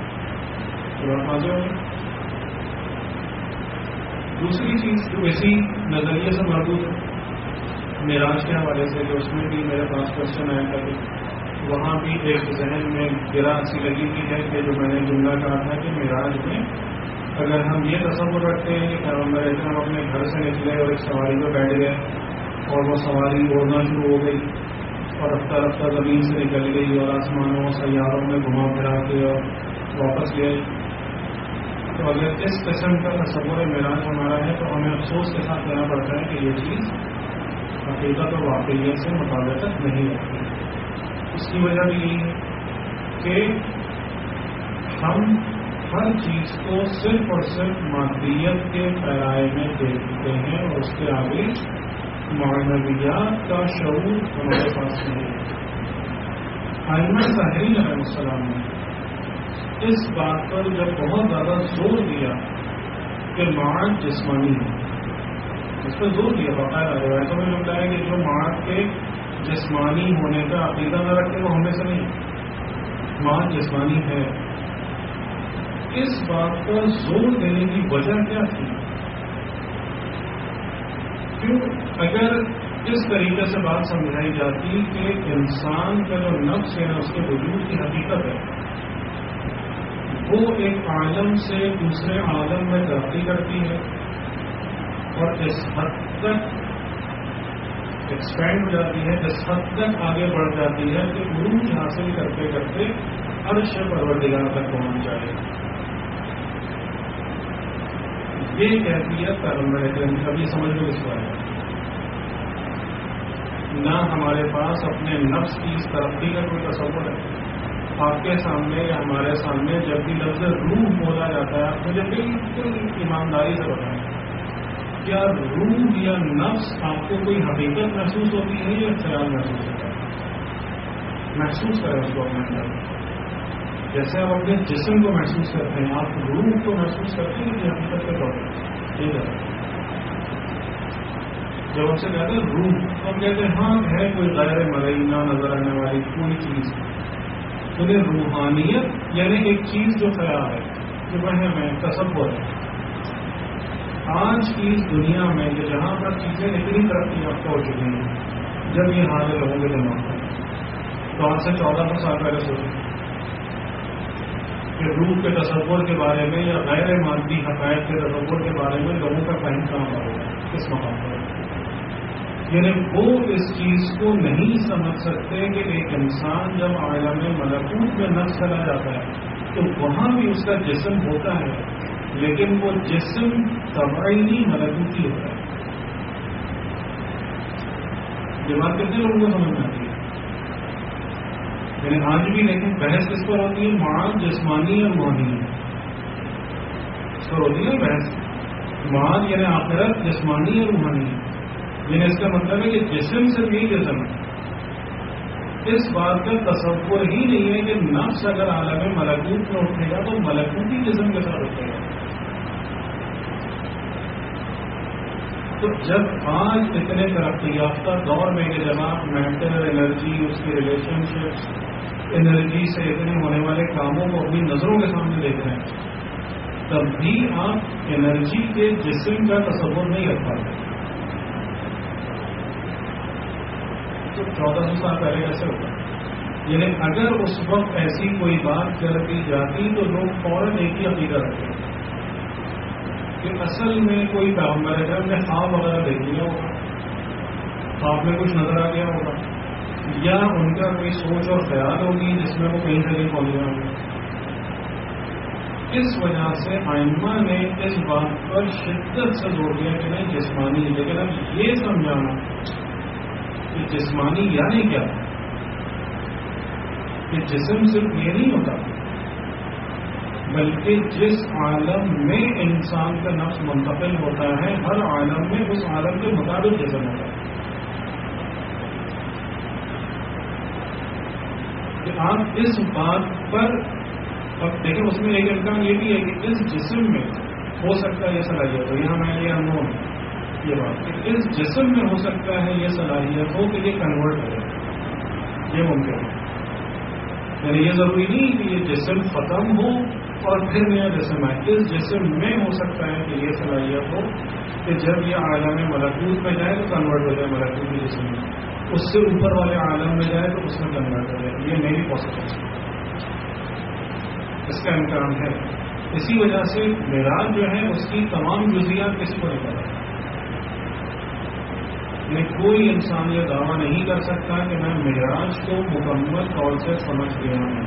دوسری چیز جو اسی نظریے سے مربوط ہے معراج کے حوالے سے، جو اس میں بھی میرے پاس کوشچن آیا تھا کہ وہاں بھی ایک ذہن میں گرا سی لگی ہوئی ہے کہ جو میں نے جملہ کہا تھا کہ معراج میں اگر ہم یہ تصور رکھتے ہیں کہ پیغمبر اکرم اپنے گھر سے نکلے اور ایک سواری پہ بیٹھ گئے اور وہ سواری اڑنا شروع ہو گئی اور رفتہ رفتہ زمین سے نکل گئی اور آسمانوں سیاروں میں گھما پھرا کے اور واپس گئے، تو اگر اس قسم کا تصور معراج ہمارا ہے تو ہمیں افسوس کے ساتھ کہنا پڑتا ہے کہ یہ چیز حقیقت اور واقعیت سے مطابقت نہیں رکھتی. اس کی وجہ بھی یہی ہے کہ ہم ہر چیز کو صرف اور صرف مادیت کے پیرائے میں دیکھتے ہیں اور اس کے آگے معنویات کا شعور ہمارے پاس نہیں ہے. ائمہ ظاہرین علیہ السلام نے اس بات پر جب بہت زیادہ زور دیا کہ معاد جسمانی ہے، اس پر زور دیا. باقاعدہ روایتوں میں ملتا ہے کہ جو معاد کے جسمانی ہونے کا عقیدہ نہ رکھے وہ ہم میں سے نہیں. معاد جسمانی ہے، اس بات پر زور دینے کی وجہ کیا تھی؟ کیوں اگر اس طریقے سے بات سمجھائی جاتی کہ انسان کا جو نفس ہے اس کے وجود کی حقیقت ہے وہ ایک عالم سے دوسرے عالم میں ترقی کرتی ہے اور اس حد تک ایکسپینڈ ہو جاتی ہے، اس حد تک آگے بڑھ جاتی ہے کہ عروج حاصل کرتے کرتے عرش پروردگار تک پہنچ جائے، یہ کیفیت پیغمبر اکرم کبھی سمجھ لو اس بارے میں۔ نہ ہمارے پاس اپنے نفس کی اس ترقی کا کوئی تصور ہے۔ آپ کے سامنے یا ہمارے سامنے جب بھی لفظ روح بولا جاتا ہے، آپ مجھے بالکل ایمانداری سے بتائیں، کیا روح یا نفس آپ کو کوئی حقیقت محسوس ہوتی ہے یا خیال محسوس ہوتا ہے؟ محسوس کریں اس کو اپنے اندر، جیسے آپ اپنے جسم کو محسوس کرتے ہیں، آپ روح کو محسوس کرتے ہیں کہ حقیقت کے طور پر ٹھیک ہے۔ جب ہم سے کہتے ہیں روح تو ہم کہتے ہیں ہاں ہے کوئی غیر مرئی نہ نظر آنے والی کوئی چیز، لیکن روحانیت یعنی ایک چیز جو خیال ہے، جو وہم ہے، تصور ہے۔ آج کی اس دنیا میں کہ جہاں پر چیزیں اتنی ترقی یافتہ ہو چکی ہیں، جب یہ حال لوگوں کے دماغ میں تو آج سے 1400 سال پہلے سوچیں کہ روح کے تصور کے بارے میں یا غیر مادی حقائق کے تصور کے بارے میں لوگوں کا فہم کہاں پر ہوگا، کس مقام پر؟ یعنی وہ اس چیز کو نہیں سمجھ سکتے کہ ایک انسان جب عالم ملکوت میں نفس چلا جاتا ہے تو وہاں بھی اس کا جسم ہوتا ہے، لیکن وہ جسم طبعی ملکوتی ہوتا ہے۔ یہ بات کتنے لوگوں کو سمجھ میں آتی ہے؟ یعنی آج بھی لیکن بحث کس پر ہوتی ہے؟ معاد جسمانی اور روحانی اس پر ہوتی ہے بحث۔ معاد یعنی آخرت، جسمانی اور روحانی، یعنی اس کا مطلب ہے کہ جسم سے بھی جسم ہے۔ اس بات کا تصور ہی نہیں ہے کہ نفس اگر عالم ملکوت میں اٹھے گا تو ملکوتی جسم کے ساتھ اٹھے گا۔ تو جب آج اتنے ترقی یافتہ دور میں کہ جناب مینٹل انرجی، اس کی ریلیشن شپس، انرجی سے اتنے ہونے والے کاموں کو اپنی نظروں کے سامنے دیکھ رہے ہیں، تب بھی آپ انرجی کے جسم کا تصور نہیں رکھ پاتے۔ تو 1400 سال پہلے کیسے ہوگا؟ یعنی اگر اس وقت ایسی کوئی بات کر دی جاتی تو لوگ فوراً ایک ہی عقیدہ رکھتے ہیں کہ اصل میں کوئی پیغمبر اکرم نے خواب وغیرہ دیکھ لیا ہوگا، خواب میں کچھ نظر آ گیا ہوگا، یا ان کا کوئی سوچ اور خیال ہوگی جس میں وہ کہیں سے نہیں پہنچ گیا ہوگا۔ اس وجہ سے ائمہ نے اس بات پر شدت سے زور دیا کہ نہیں جسمانی، لیکن اب یہ سمجھانا کہ جسمانی یعنی کیا، کہ جسم صرف یہ نہیں ہوتا بلکہ جس عالم میں انسان کا نفس منتقل ہوتا ہے ہر عالم میں اس عالم کے مطابق جسم ہوتا ہے۔ کہ آپ اس بات پر اب دیکھیں، اس میں ایک امکان یہ بھی ہے کہ اس جسم میں ہو سکتا ہے یہ صلاحیت ہو، یہاں میں یہ انون یہ بات کہ اس جسم میں ہو سکتا ہے یہ صلاحیت ہو کہ یہ کنورٹ ہو جائے، یہ ممکن ہے۔ یعنی یہ ضروری نہیں کہ یہ جسم ختم ہو اور پھر نیا جسم ہے، اس جسم میں ہو سکتا ہے کہ یہ صلاحیت ہو کہ جب یہ عالم ملکوت میں جائے تو کنورٹ ہو جائے ملکوتی جسم میں، اس سے اوپر والے عالم میں جائے تو اس میں کنورٹ ہو جائے۔ یہ میری پاسبلٹی، اس کا امکان ہے۔ اسی وجہ سے معراج جو ہے اس کی تمام جزیات کسی کو نہیں پتا، کوئی انسان یہ دعویٰ نہیں کر سکتا کہ میں معراج کو مکمل طور سے سمجھ گیا ہوں،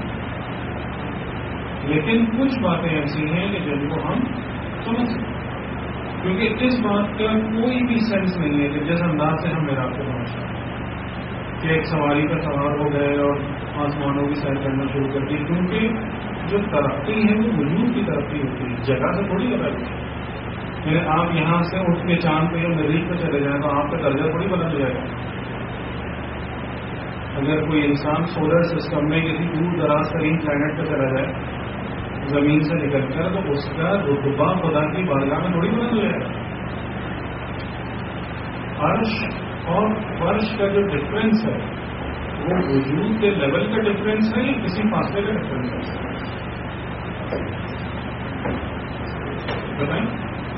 لیکن کچھ باتیں ایسی ہیں کہ جن کو ہم سمجھ سکتے، کیونکہ اس بات کا کوئی بھی سینس نہیں ہے کہ جس انداز سے ہم معراج کو پہنچا کہ ایک سواری پر سوار ہو گئے اور آسمانوں کی سیر کرنا شروع کر دی، کیونکہ جو ترقی ہے وہ وجود کی ترقی ہوتی ہے، جگہ سے تھوڑی ہوتی ہے۔ یعنی آپ یہاں سے اٹھ کے چاند پہ یا مریخ پہ چلے جائیں تو آپ کا درجہ تھوڑی بدل جائے گا۔ اگر کوئی انسان سولر سسٹم میں کسی دور دراز ترین پلانٹ پہ چلا جائے زمین سے نکل کر تو اس کا رتبہ خدا کی بارگاہ میں تھوڑی بدل جائے گا۔ عرش اور فرش کا جو ڈفرینس ہے وہ وجود کے لیول کا ڈفرینس ہے یا کسی فاصلے کا ڈفرینس ہے؟ بتائیں.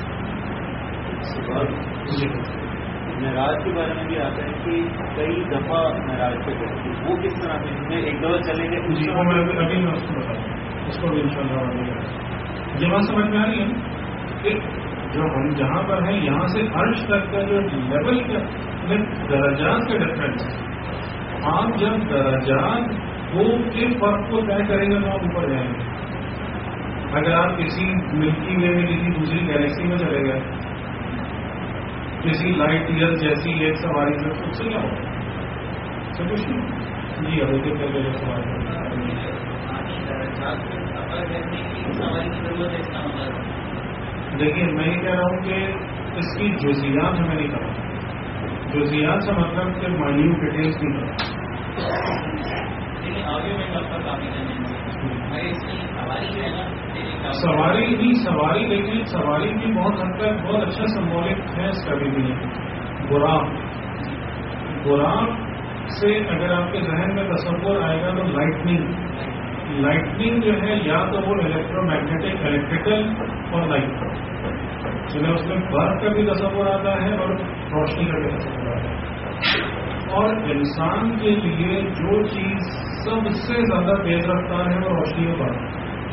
معراج کے بارے میں بھی آتا ہے کہ کئی دفعہ معراج پہ کرتی وہ کس طرح سے ایک دفعہ چلیں گے جی وہ میں ابھی میں اس کو بتاؤں اس کو بھی ان شاء اللہ یہ بات سمجھ میں آ رہی ہے کہ جو ہم جہاں پر ہیں یہاں سے عرش تک کا جو لیول کا درجات کا ڈفرینس ہے. آپ جب درجات کو کے فرق کو طے کریں گے تو آپ اوپر جائیں گے. اگر آپ کسی ملکی وے میں کسی دوسری گیلیکسی میں چلے گئے کسی لائٹ ایئر جیسی ایک سواری سے خود سے کیا ہوگا سب کچھ نہیں. جی ابھی کے پہلے سواری دیکھیے میں یہ کہہ رہا ہوں کہ اس کی جزیات ہمیں نہیں کہا. جزیات سے مطلب کہ مائنیوٹ ڈیٹیلس نہیں کہا. سواری نہیں سواری لیکن سواری بھی بہت حد تک بہت اچھا سمبولک ہے اس کا بھی. براق سے اگر آپ کے ذہن میں تصور آئے گا تو لائٹنگ جو ہے یا تو وہ الیکٹرو میگنیٹک الیکٹریکل اور لائٹ جنہیں اس میں برف کا بھی تصور آتا ہے اور روشنی کا بھی تصور آتا ہے. اور انسان کے لیے جو چیز سب سے زیادہ تیز رفتار ہے وہ روشنی و برف.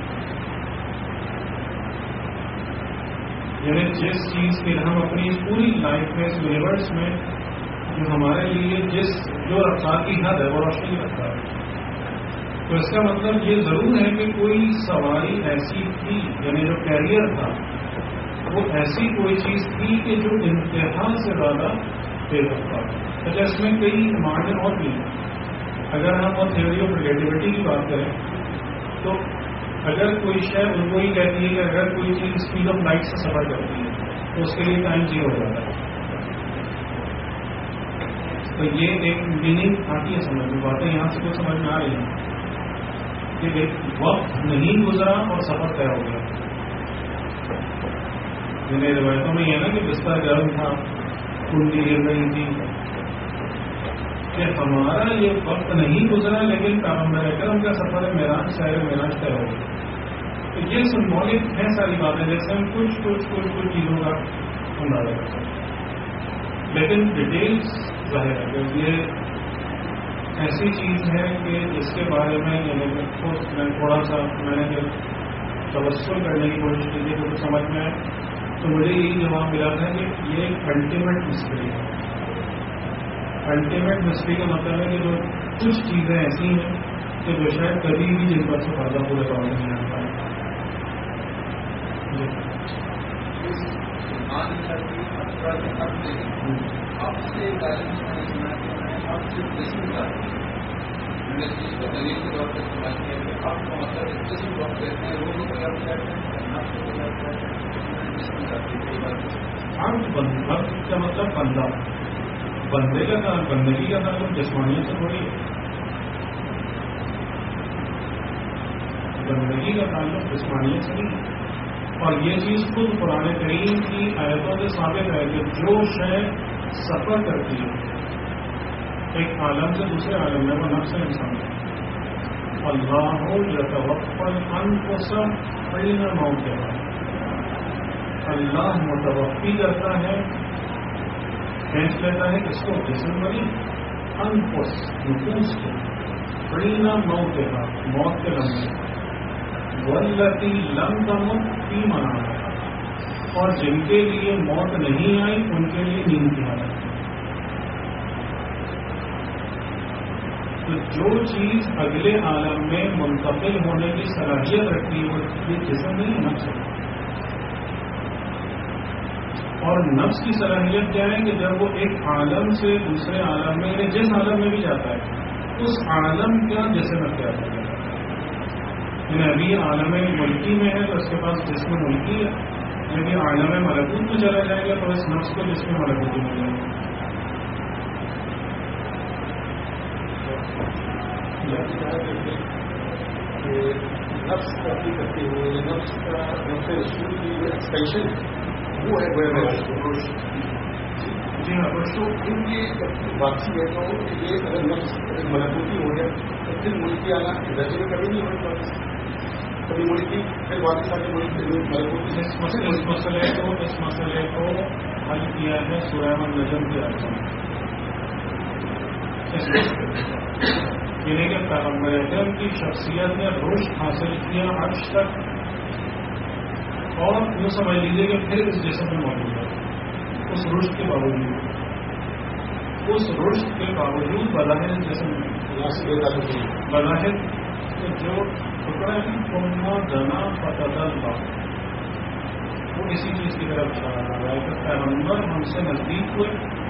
یعنی جس چیز کے ہم اپنی پوری لائف میں اس یونیورس میں جو ہمارے لیے جو رفتار کی حد ہے وہ روشنی کی رفتار ہے. تو اس کا مطلب یہ ضرور ہے کہ کوئی سواری ایسی تھی یعنی جو کیریئر تھا وہ ایسی کوئی چیز تھی کہ جو انتہا سے زیادہ تیز رفتار ہے. اچھا اس میں کئی معنی اور بھی ہیں. اگر ہم اور تھیوری آف ریلیٹیوٹی کی بات کریں تو اگر کوئی شے ان کو ہی کہتی ہے کہ اگر کوئی چیز اسپیڈ آف لائٹ سے سفر کرتی ہے تو اس کے لیے ٹائم زیرو ہو جاتا ہے. تو یہ ایک میننگ آتی ہے سمجھ میں. باتیں یہاں سے کچھ سمجھ میں آ رہی ہیں کہ ایک وقت نہیں گزرا اور سفر طے ہو گیا. جنہیں روایتوں میں یہ نا کہ بستر گرم تھا کنڈی گر رہی تھی کہ ہمارا یہ وقت نہیں گزرا لیکن پیغمبر اکرم کا سفر معراج شہر معراج طے ہو گیا. تو یہ سمبولک ہے ساری باتیں جیسے ہم کچھ چیزوں کا اندازہ کرتے ہیں لیکن ڈیٹیلس ظاہر ہے کہ یہ ایسی چیز ہے کہ جس کے بارے میں تھوڑا سا میں نے جب تبصر کرنے کی کوشش کی تھی تو سمجھ میں آئے تو مجھے یہی جواب ملا تھا کہ یہ ایک الٹیمیٹ مسٹری ہے. الٹیمیٹ مسٹری کا مطلب ہے کہ جو کچھ چیزیں ایسی ہیں کہ جو شاید کبھی بھی جن پر سے فائدہ پورے طور نہیں آ پائے. وقت کا مطلب بندہ بندے کا تعلق بندگی کا تعلق جسمانیت سے تھوڑی ہے. بندگی کا تعلق جسمانیت سے نہیں ہے. اور یہ چیز خود قرآن کریم کی آیتوں سے ثابت ہے کہ جو شے سفر کرتی ہے ایک عالم سے دوسرے عالم میں وہ نفس انسان ہے. اللہ یتوفی الانفس حین موتها اللہ متوفی کرتا ہے کھینچ لیتا ہے اس کو جسم والی انفس نفوس کو حین موتها موت کے لمحے والتی لم تمت فی منامها اور جن کے لیے موت نہیں آئی ان کے لیے نیند کی حالت. تو جو چیز اگلے عالم میں منتقل ہونے کی صلاحیت رکھتی ہے وہ یہ جسم نہیں نفس ہے. اور نفس کی صلاحیت کیا ہے کہ جب وہ ایک عالم سے دوسرے عالم میں جس عالم میں بھی جاتا ہے اس عالم کا جسم اختیار ہو جاتا ہے. یعنی ابھی عالم ملکی میں ہے تو اس کے پاس جسم ملکی ہے لیکن عالم ملکوت میں چلا جائے گا تو اس نفس کو جسم ملکوتی مل جائے گا. نفس ترقی کرتے ہوئے نفس کا نفس رسول کی جو ایکسپینشن ہے وہ ہے جی ہاں تو ان کی واپسی ہے تو یہ اگر نفس مضبوطی ہو جائے تو پھر ملکی آنا درجے میں کبھی نہیں ہونے واپس کبھی ملکی پھر واپس آ کے مضبوطی اس مسئلے کو حل کیا ہے سورہ النجم کی آیت میں. یعنی کہ پیغمبر اکرم کی شخصیت نے رشد حاصل کیا عرش تک، اور یوں سمجھ لیجیے کہ پھر اس جسم میں موجود ہے. اس رشد کے باوجود بظاہر جسم میں بظاہر جو ٹکڑا ہے دنا فتح وہ اسی چیز کی طرف اشارہ کر رہا ہے کہ پیغمبر ہم سے نزدیک ہوئے،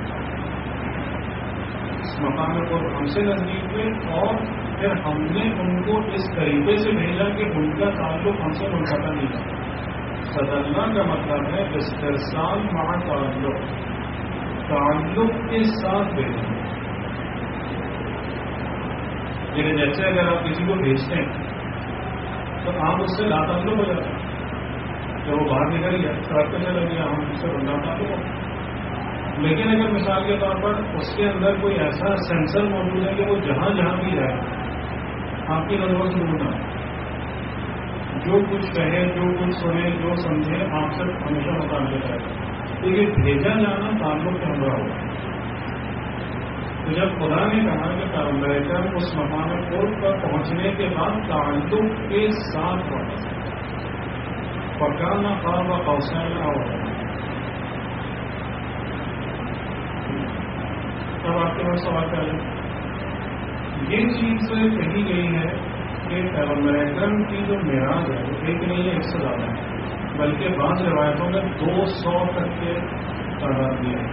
اس مقام کو ہم سے نزدیک ہوئے، اور پھر ہم نے ان کو اس طریقے سے بھیجا کہ ان کا تعلق ہم سے منقطع نہیں تھا. تدلنا کا مطلب ہے استرسال مع تعلق کے ساتھ بھیجنا. لیکن جیسے اگر آپ کسی کو بھیجتے ہیں تو آپ اس سے لا تعلق ہو جاتے ہیں. جب وہ باہر نکل گیا سڑک پہ چلا گیا ہم اس سے بندہ تعلق ہو. لیکن اگر مثال کے طور پر اس کے اندر کوئی ایسا سینسر موجود ہے کہ وہ جہاں جہاں بھی جائے آپ کی نظروں سے دور نہ ہو، جو کچھ کہے، جو کچھ سنے، جو سمجھے، آپ سے ہمیشہ متعلق رہے. تو یہ بھیجا جانا تعلق کے ہمراہ ہوگا. تو جب خدا نے کہا کہ پیغمبر اکرم اس مقام خود پر پہنچنے کے بعد تعلق کے ساتھ واپس پکانا خواب قوسین اور اب آپ کے پاس سوال کر لیں. یہ چیز کہی گئی ہے کہ پیغمبر اکرم کی جو معراج ہے وہ ایک نہیں ہے، 100 سے زیادہ ہے، بلکہ بعض روایتوں میں 200 تک کے تعداد بھی ہے.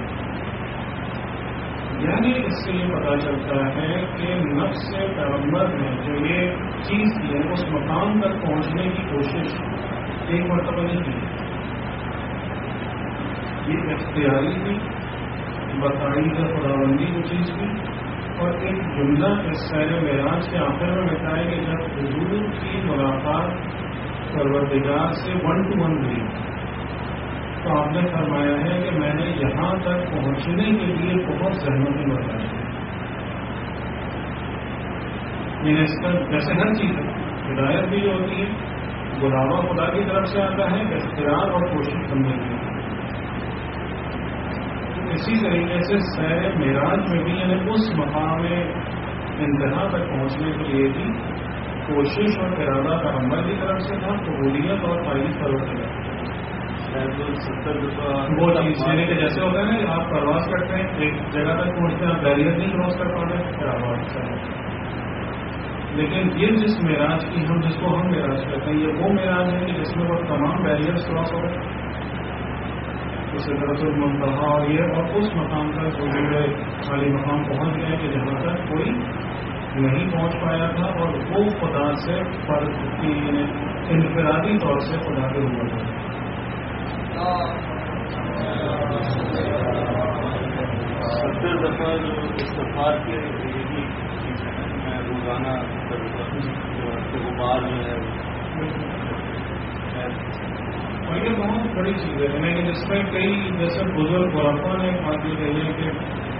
یعنی اس سے یہ پتا چلتا ہے کہ نفس سے پیغمبر نے جو یہ چیز کی ہے اس مقام تک پہنچنے کی کوشش ایک مرتبہ نہیں کی. یہ اختیاری تھی، بتائی کا خداوندی کی چیز کی. اور ایک جملہ اس سیر معراج کے آخر میں بتایا کہ جب حضور کی ملاقات پروردگار سے 1 to 1 ہوئی تو آپ نے فرمایا ہے کہ میں نے یہاں تک پہنچنے کے لیے بہت زحمتیں بتائی. یعنی اس کا جیسے ہر چیز ہے، ہدایت بھی جو ہوتی ہے بلاوا خدا کی طرف سے آتا ہے، اختیار اور کوشش کرنے کی. اسی طریقے سے سیر معراج میں بھی یعنی اس مقام انتہا تک پہنچنے کے لیے بھی کوشش اور ارادہ پیغمبر کی طرف سے تھا، قبولیت اور فائدہ پروردگار. وہ چیز یعنی کہ جیسے ہوتا ہے نا آپ پرواز کرتے ہیں ایک جگہ تک پہنچتے ہیں، آپ بیریئر نہیں کراس کر پاتے پھر آواز کریں. لیکن یہ جس معراج کی جس کو ہم معراج کہتے ہیں، یہ وہ معراج ہے کہ جس میں وہ تمام بیریئر کراس ہو گئے، اسے طرف المنتہا اور یہ اور اس مقام تک حضور عالی مقام پہنچ گئے کہ جہاں تک کوئی نہیں پہنچ پایا تھا، اور وہ خدا سے فرق کی انفرادی طور سے خدا کے روبرو تھا. 70 دفعہ جو استغفار کے میں روزانہ غبار جو ہے اور یہ بہت بڑی چیز ہے. یعنی کہ جس میں کئی جیسے بزرگ غرفا نے ایک بات یہ کہی ہے کہ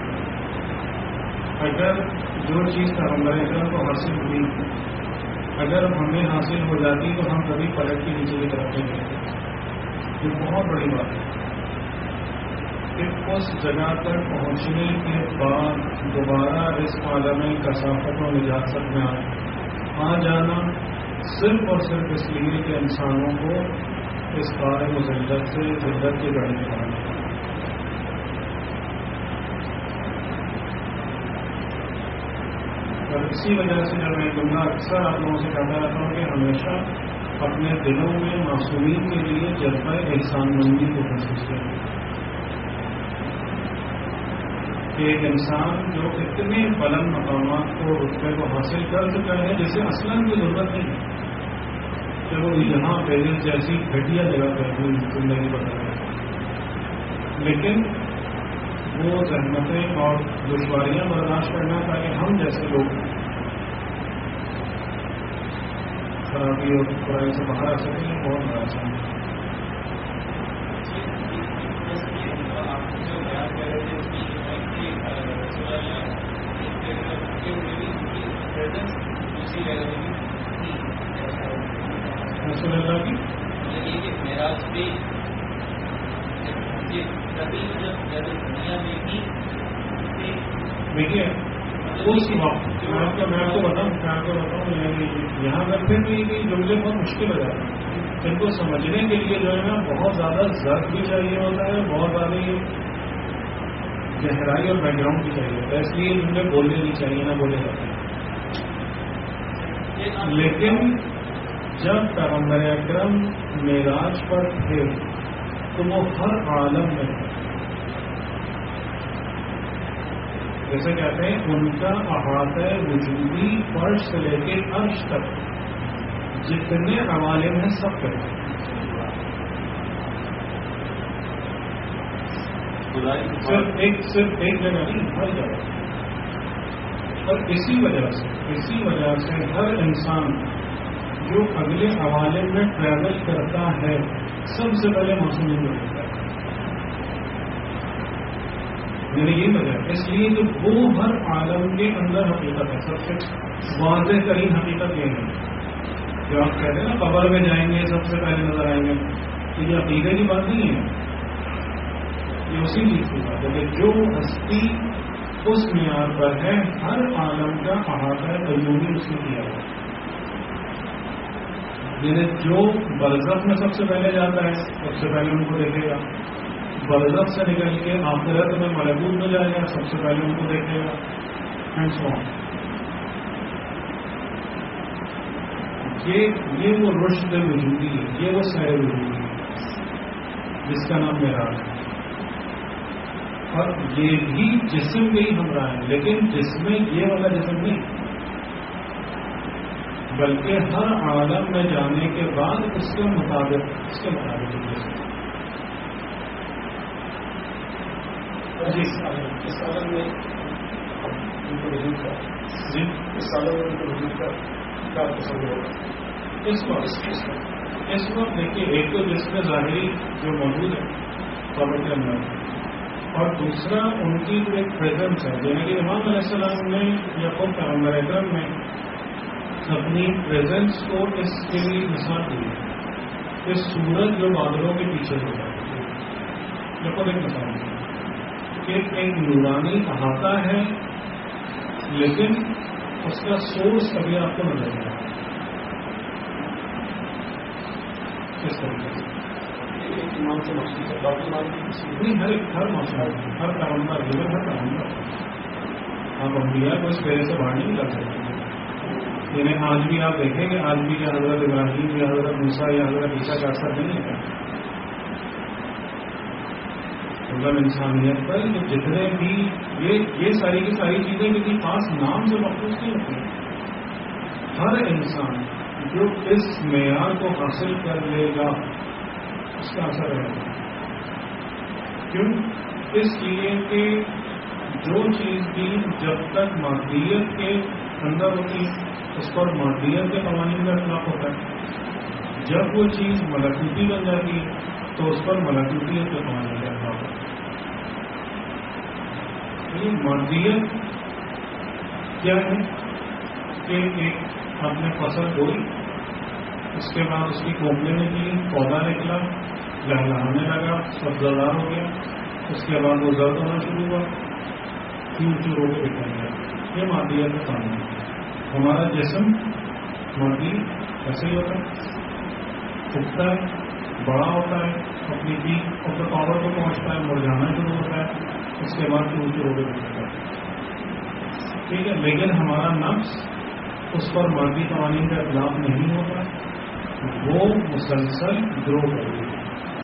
اگر جو چیز پیغمبر اکرم کو حاصل ہوئی اگر ہمیں حاصل ہو جاتی تو ہم کبھی پلٹ کے نیچے کی طرف نہیں جاتے. یہ بہت بڑی بات ہے کہ اس جگہ تک پہنچنے کے بعد دوبارہ اس عالم کثافت و نجاست میں آ جانا صرف اور صرف اس لیے کہ انسانوں کو اس بار مذلت سے ذلت کے گڑے نکالنا. اور اسی وجہ سے جب میں جملہ اکثر آپ لوگوں سے کہتا رہتا ہوں کہ ہمیشہ اپنے دلوں میں معصومین کے لیے جذبہ احسان مندی کو محسوس کریں کہ ایک انسان جو اتنے بلند مقامات کو رتبے کو حاصل کر چکا ہے جسے اصلاً کی ضرورت نہیں ہے کہ وہ یہاں پیرس جیسی گھٹیا جگہ پر زندگی بتا رہے ہیں، لیکن وہ زحمتیں اور دشواریاں برداشت کرنا تاکہ ہم جیسے لوگ خرابی اور برائی سے باہر آ سکیں. یہ بہت بڑا آسان ہے. प्रेजेंस दूसरी जगह पे भी رسول اللہ کی یہ کہ معراج پہ کبھی جب دنیا میں بھی دیکھیے اس وقت میں آپ کو بتاؤں یہاں پر پھر بھی یہ جملے بہت مشکل ہو جاتے ہیں. ان کو سمجھنے کے لیے جو ہے نا بہت زیادہ ضرب بھی چاہیے ہوتا ہے, بہت زیادہ گہرائی اور بیک گراؤنڈ بھی چاہیے ہوتا ہے, اس لیے جملے بولنے نہیں چاہیے, نہ بولے جاتے ہیں. لیکن جب پیغمبر اکرم معراج پر تھے تو وہ ہر عالم میں تھے. جیسے کہتے ہیں ان کا احاطہ وجودی فرش سے لے کے عرش تک جتنے عوالم ہیں سب کرتے ہیں. صرف ایک جگہ نہیں, ہر جگہ. اور اسی وجہ سے ہر انسان جو اگلے عوالم میں ٹریول کرتا ہے سب سے پہلے موسم میں ہوتا ہے. یعنی یہ وجہ ہے, اس لیے کہ وہ ہر عالم کے اندر حقیقت ہے. سب سے واضح ترین حقیقت یہ ہے جو آپ کہتے ہیں نا قبر میں جائیں گے سب سے پہلے نظر آئیں گے, تو یہ عقیدے کی بات نہیں ہے, یہ اسی چیز کی بات ہے کہ جو ہستی اس معیار پر ہے ہر عالم کا احاطہ قیومی اس نے کیا ہے. یعنی جو برزخ میں سب سے پہلے جاتا ہے سب سے پہلے ان کو دیکھے گا, برزخ سے نکل کے آخرت میں ملکوت میں جائے گا سب سے پہلے ان کو دیکھے گا, اینڈ سو آن. یہ وہ رشد وجودی ہے, یہ وہ سیر وجودی ہے جس کا نام معراج ہے. اور یہ بھی جسم میں ہی ہمراہ ہے, لیکن جس میں یہ والا جسم نہیں, بلکہ ہر عالم میں جانے کے بعد اس کے مطابق جسم. جی اس عالم میں ان کو وجود کا, جی اس عالم میں ان کو وجود کا کیا تصور ہوگا اس وقت دیکھیے, ایک تو جس میں ظاہری جو موجود ہے قبر کے اندر, اور دوسرا ان کی جو ایک پریزنس ہے. یعنی کہ امام علیہ السلام نے یا خود پیغمبر اکرم نے اپنی پریزنس کو اس کے لیے مثال دی ہے کہ سورج جو بادلوں کے پیچھے ہوتا ہے, یہ خود ایک مثال ہے کہ ایک نورانی احاطہ ہے, لیکن اس کا سورس ابھی آپ کو نظر نہیں آتا. اس طریقے سے ایمان سے مخصوص ہے, باقی ایمان کی کسی نہیں, ہر معاشرہ ہر پیغمبر ہر پیغمبر آپ انبیاء کو اس پہلے سے باہر نہیں نکل سکتے. یعنی آج بھی آپ دیکھیں گے, آج بھی یا حضرت ابراہیم یا حضرت موسیٰ یا حضرت عیسیٰ کا اثر نہیں ہے. مطلب انسانیت پر جتنے بھی یہ ساری کی ساری چیزیں کسی خاص نام سے مخصوص نہیں ہوتی. ہر انسان جو اس معیار کو حاصل کر لے گا اس کا اثر رہے گا. کیوں؟ اس لیے کہ جو چیز بھی جب تک مادیت کے اندر ہوتی اس پر مادیت کے قوانین کا اطلاق ہوتا ہے. جب وہ چیز ملکوتی بن جاتی ہے تو اس پر ملکوتیت کے قوانین کا اطلاق ہوتا ہے. مادیت کیا ہے کہ ایک آپ نے فصل بوئی, اس کے بعد اس کی کوملیں نکلی, پودا نکلا, لہلانے لگا, سبزدار ہو گیا, اس کے بعد وہ زرد ہونا شروع ہوا, چور چور ہو کے بکھر گیا. یہ مادیت کا قانون ہے. ہمارا جسم مادی ایسے ہی ہوتا ہے, اٹھتا ہے, بڑا ہوتا ہے, اپنی پیک اور پاور کو پہنچتا ہے, مرجھانا شروع ہوتا ہے, اس کے بعد چور چور ہو کے بکھر جاتا ہے. ٹھیک ہے, لیکن ہمارا نفس اس پر مادی قوانین کا اطلاق نہیں ہوتا, وہ مسلسل گرو کر رہی ہے.